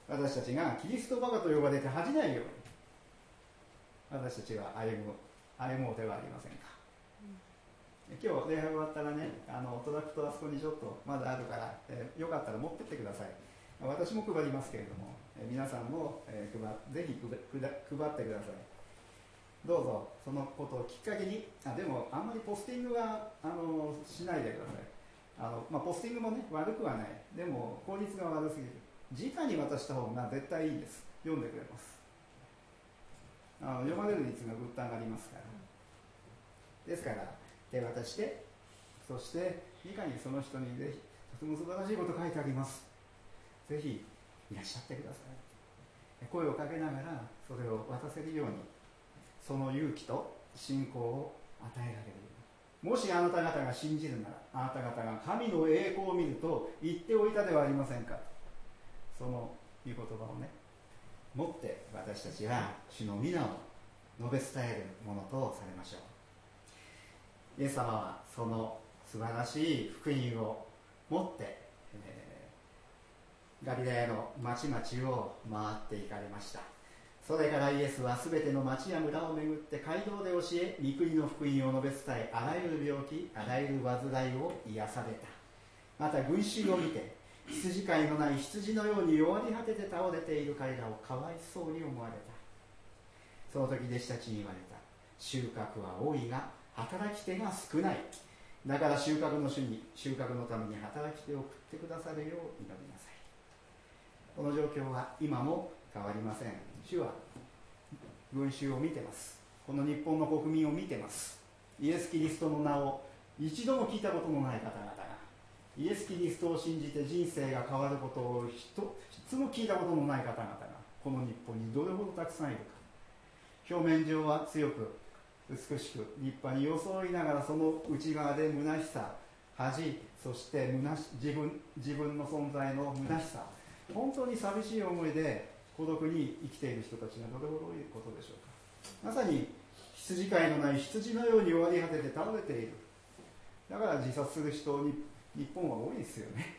私たちがキリストバカと呼ばれて恥じないように私たちは歩む歩もうではありませんか。今日礼拝終わったらね、あのトラクトあそこにちょっとまだあるから、えー、よかったら持ってってください。私も配りますけれども、えー、皆さんも、えー、配ぜひ配ってください。どうぞそのことをきっかけに、あでもあんまりポスティングはあのしないでください。あの、まあ、ポスティングもね悪くはない。でも効率が悪すぎる。直に渡した方が絶対いいんです。読んでくれます。あの読まれる率がぐっと上がりますから。ですから手渡して、そしていかにその人にぜひとても素晴らしいこと書いてあります、ぜひいらっしゃってください。声をかけながらそれを渡せるように、その勇気と信仰を与えられるように。もしあなた方が信じるなら、あなた方が神の栄光を見ると言っておいたではありませんか。その御言葉をね持って私たちは主の皆を述べ伝えるものとされましょう。イエス様はその素晴らしい福音を持って、えー、ガリラヤの町々を回って行かれました。それからイエスはすべての町や村を巡って街道で教え、御国の福音を述べ伝え、あらゆる病気、あらゆる患いを癒された。また群衆を見て、羊飼いのない羊のように弱り果てて倒れている彼らをかわいそうに思われた。その時弟子たちに言われた。収穫は多いが働き手が少ない。だから収穫の主に収穫のために働き手を送ってくださるよう祈りなさい。この状況は今も変わりません。主は群衆を見てます。この日本の国民を見てます。イエス・キリストの名を一度も聞いたことのない方々が、イエス・キリストを信じて人生が変わることを一つも聞いたことのない方々がこの日本にどれほどたくさんいるか。表面上は強く美しく立派に装いながら、その内側で虚しさ、恥、そして虚し 自分、自分の存在の虚しさ、本当に寂しい思いで孤独に生きている人たちがどれほど多いことでしょうか。まさに羊飼いのない羊のように弱り果てて倒れている。だから自殺する人に日本は多いですよね。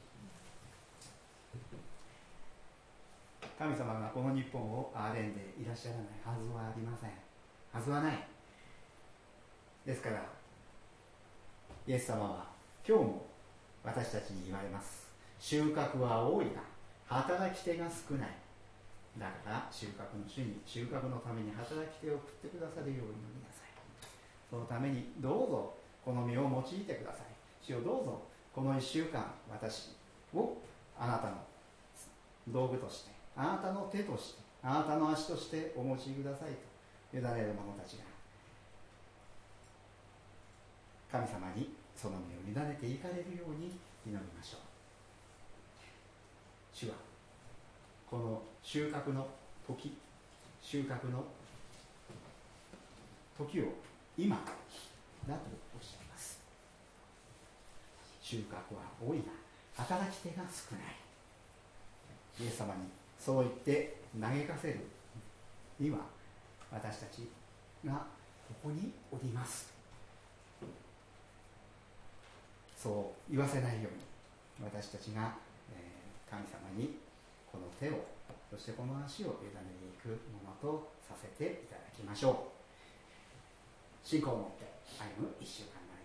神様がこの日本を憐れんでいらっしゃらないはずはありません。はずはない。ですからイエス様は今日も私たちに言われます。収穫は多いが働き手が少ない。だから収穫の主に収穫のために働き手を送ってくださるように祈りなさい。そのためにどうぞこの身を用いてください。主をどうぞこのいっしゅうかん私をあなたの道具として、あなたの手として、あなたの足としてお持ちくださいと委ねる者たちが神様にその身を委ねていかれるように祈りましょう。主はこの収穫の時、収穫の時を今だとおっしゃいます。収穫は多いが働き手が少ない。イエス様にそう言って嘆かせる今私たちがここにおります。そう言わせないように私たちが、えー、神様にこの手を、そしてこの足を委ねていくものとさせていただきましょう。信仰を持って歩む一週間にな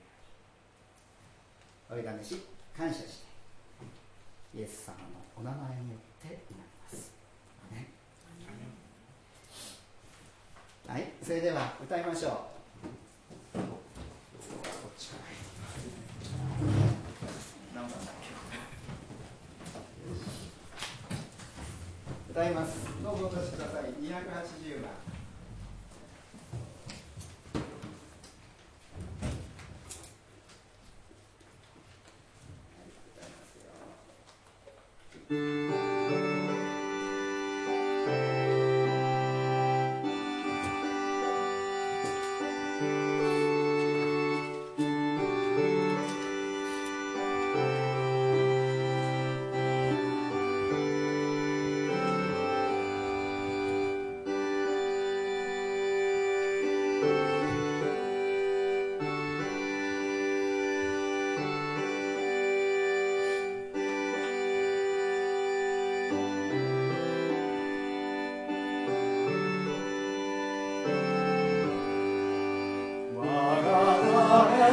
るようにお委ねし感謝してイエス様のお名前によって祈ります。アメン。はい、それでは歌いましょう。こっちから何番だっけ。歌います。どうぞお出しください。にひゃくはちじゅうばん。 「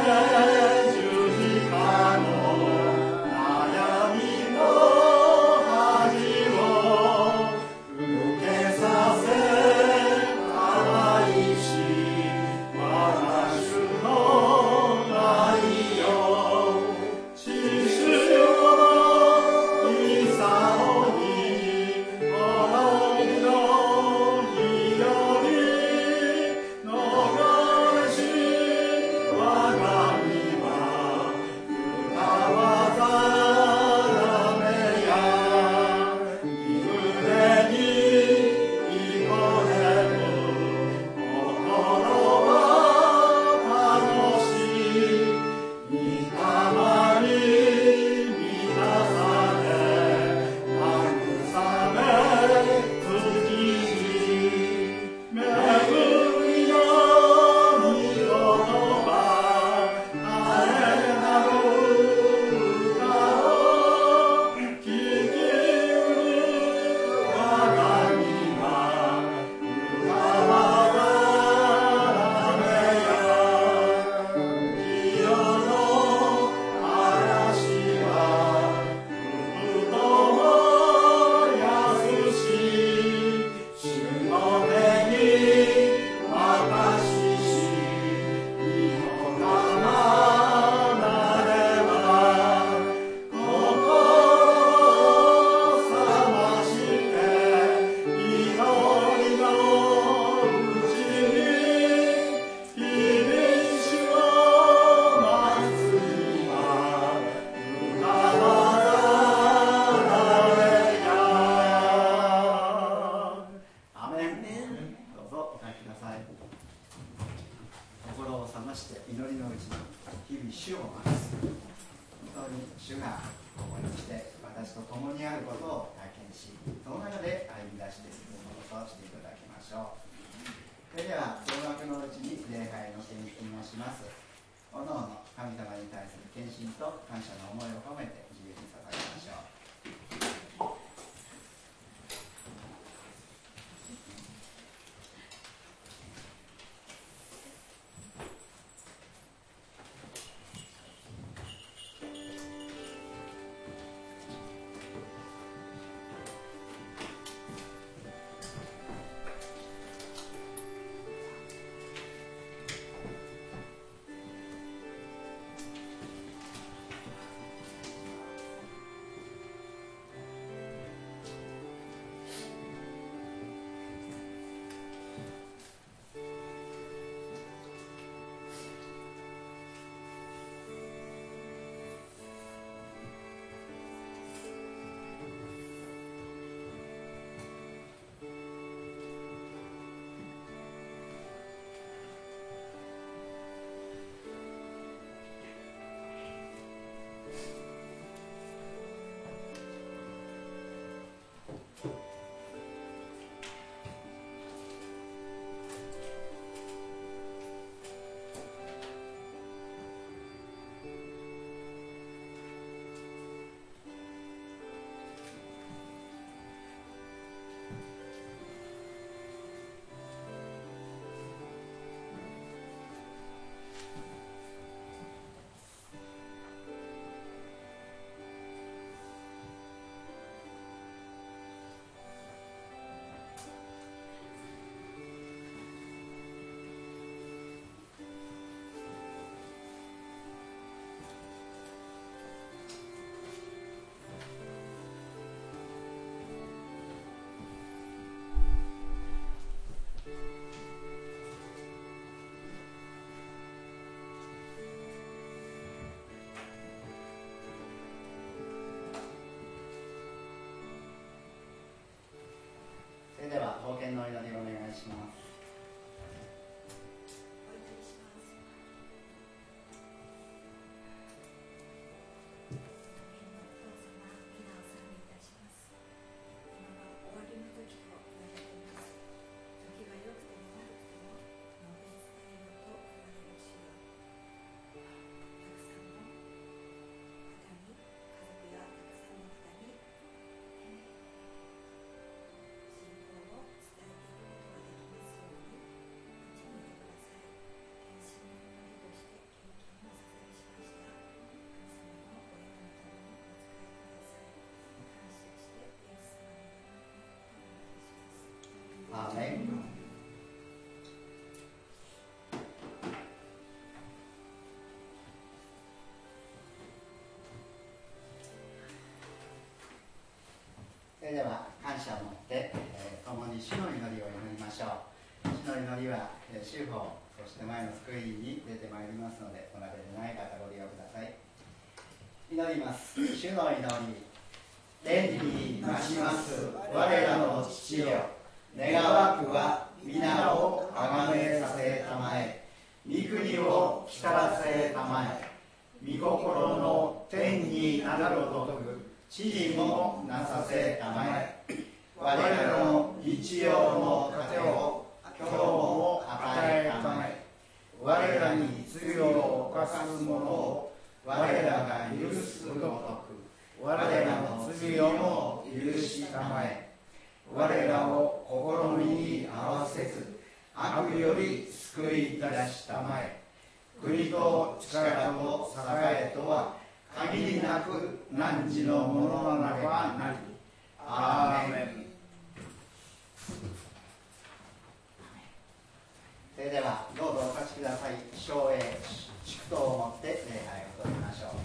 献のお祈りをお願いします。 「 アーメン。それでは感謝を持って、えー、共に主の祈りを祈りましょう。主の祈りは、えー、主法そして前の福音に出てまいりますので、お鍋でない方ご利用ください。祈ります。主の祈り。天に増します我らの父よ、願わくは皆をあがめさせたまえ、御国を来たらせたまえ、御心の天になるごとく地にもなさせたまえ、我らの日曜の糧を今日も与えたまえ、我らに罪を犯す者を我らが許すごとく我らの罪をも許したまえ、我らを試みに合わせず悪より救い出したまえ、国と力と栄えとは限りなく汝のものなればなり。アーメン。それではどうぞお立ちください。唱詠祝祷をもって礼拝をとりましょう。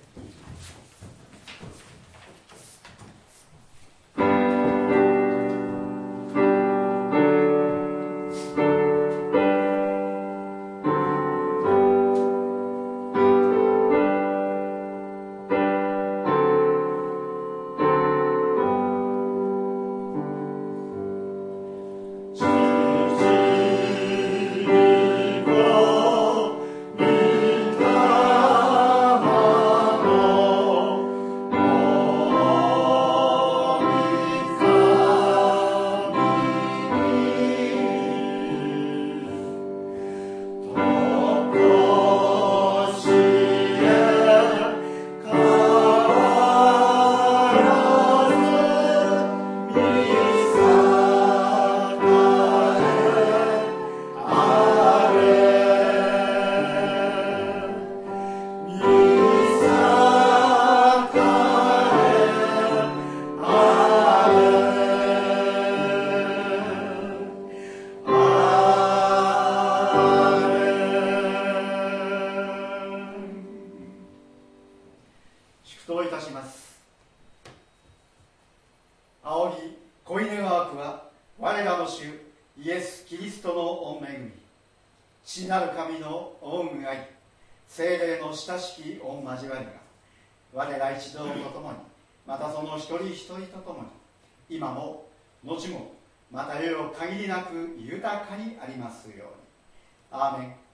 今も後もまた世を限りなく豊かにありますように。アーメン。